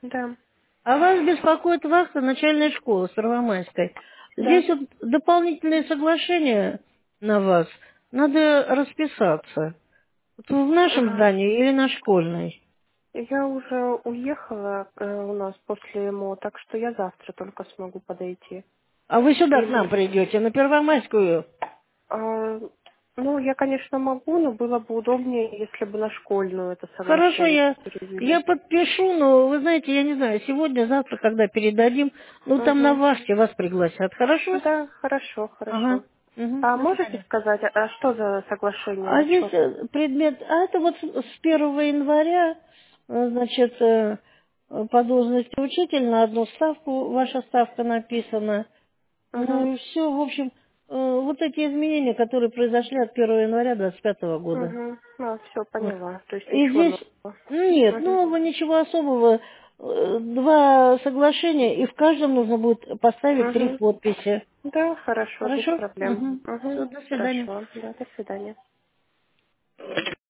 Да, А вас беспокоит вахта начальной школы Первомайской. да. Здесь вот дополнительные соглашения на вас. Надо расписаться. Вот в нашем Ага. здании или на школьной. Я уже уехала у нас после МО, так что я завтра только смогу подойти. А вы сюда к нам Или, придете, на Первомайскую. а, ну, я, конечно, могу, но было бы удобнее, если бы на школьную это Хорошо, соглашение я перевели. подпишу, но вы знаете, я не знаю, сегодня, завтра, когда передадим, ну там на Угу. вахте вас пригласят. Хорошо? Да, хорошо, Ага. хорошо. Мгм. А До можете свидания. сказать, что за соглашение, А о здесь чем? предмет, а это вот с 1 января, значит, по должности учитель на одну ставку, ваша ставка написана. Угу. Ну и все, в общем, вот эти изменения, которые произошли от 1 января 25 года. Угу. Ну, все, Вот. поняла. То есть И ничего здесь нового. нет, Угу. нового ничего особого. Два соглашения, и в каждом нужно будет поставить 3 Угу. подписи. Да, хорошо, без Хорошо? проблем. Угу. Угу. Все, до свидания. Хорошо. Да, до свидания.